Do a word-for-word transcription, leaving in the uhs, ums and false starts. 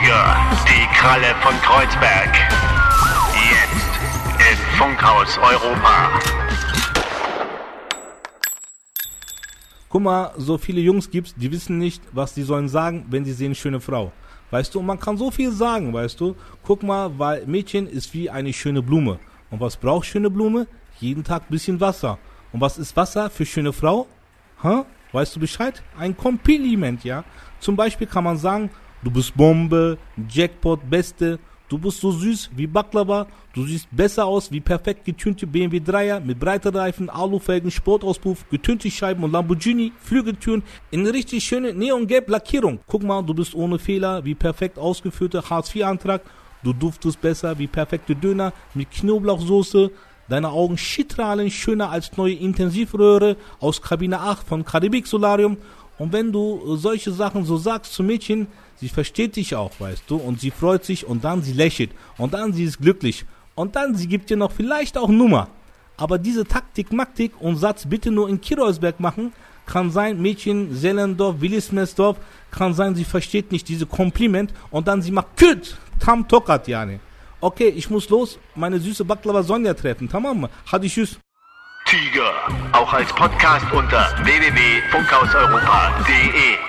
Tiger, die Kralle von Kreuzberg. Jetzt im Funkhaus Europa. Guck mal, so viele Jungs gibt's, die wissen nicht, was die sollen sagen, wenn sie sehen schöne Frau. Weißt du, und man kann so viel sagen, weißt du. Guck mal, weil Mädchen ist wie eine schöne Blume. Und was braucht schöne Blume? Jeden Tag bisschen Wasser. Und was ist Wasser für schöne Frau? Hä? Weißt du Bescheid? Ein Kompliment, ja. Zum Beispiel kann man sagen, du bist Bombe, Jackpot, Beste. Du bist so süß wie Baklava, du siehst besser aus wie perfekt getönte B M W Dreier mit breiten Reifen, Alufelgen, Sportauspuff, getönte Scheiben und Lamborghini, Flügeltüren in eine richtig schöne neongelb Lackierung. Guck mal, du bist ohne Fehler wie perfekt ausgeführter Hartz vier Antrag, du duftest besser wie perfekte Döner mit Knoblauchsoße, deine Augen strahlen schöner als neue Intensivröhre aus Kabine acht von Karibik Solarium. Und wenn du solche Sachen so sagst zu Mädchen, sie versteht dich auch, weißt du, und sie freut sich und dann sie lächelt und dann sie ist glücklich und dann sie gibt dir noch vielleicht auch Nummer. Aber diese Taktik, Maktik und Satz bitte nur in Kirolsberg machen, kann sein, Mädchen, Sellendorf, Willismesdorf, kann sein, sie versteht nicht diese Kompliment und dann sie macht Küt, tam tokat yani. Okay, ich muss los, meine süße Baklava Sonja treffen, tamam, hadi tschüss. Tiger, auch als Podcast unter w w w punkt funkhauseuropa punkt de.